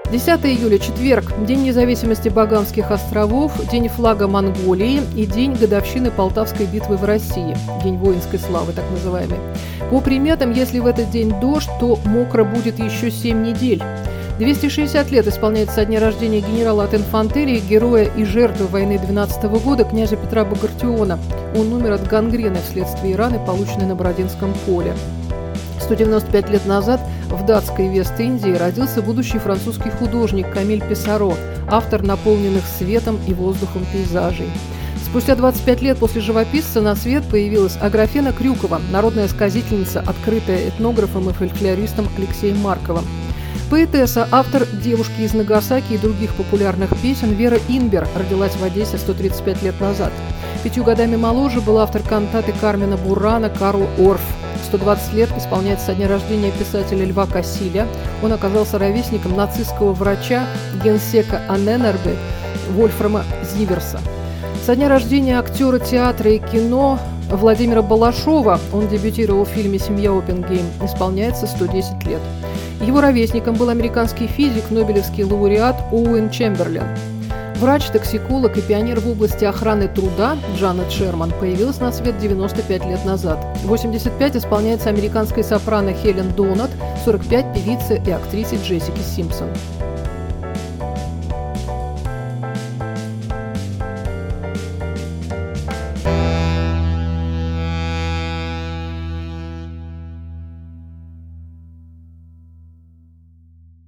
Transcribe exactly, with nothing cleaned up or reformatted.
десятого июля, четверг, День независимости Багамских островов, День флага Монголии и День годовщины Полтавской битвы в России, День воинской славы, так называемый. По приметам, если в этот день дождь, то мокро будет еще семь недель. двести шестьдесят лет исполняется со дня рождения генерала от инфантерии, героя и жертвы войны двенадцатого года, князя Петра Багратиона. Он умер от гангрены вследствие раны, полученной на Бородинском поле. сто девяносто пять лет назад в датской Вест-Индии родился будущий французский художник Камиль Писаро, автор наполненных светом и воздухом пейзажей. Спустя двадцать пять лет после живописца на свет появилась Аграфена Крюкова, народная сказительница, открытая этнографом и фольклористом Алексеем Марковым. Поэтесса, автор «Девушки из Нагасаки» и других популярных песен Вера Инбер родилась в Одессе сто тридцать пять лет назад. Пятью годами моложе был автор кантаты Кармина Бурана Карл Орф. сто двадцать лет исполняется со дня рождения писателя Льва Кассиля. Он оказался ровесником нацистского врача генсека Анненербе Вольфрама Зиверса. Со дня рождения актера театра и кино Владимира Балашова, он дебютировал в фильме «Семья Оппенгейм», исполняется сто десять лет. Его ровесником был американский физик, нобелевский лауреат Оуэн Чемберлен. Врач, токсиколог и пионер в области охраны труда Джанет Шерман появилась на свет девяносто пять лет назад. восемьдесят пять исполняется американской сопрано Хелен Донат, сорок пять певице и актрисе Джессике Симпсон.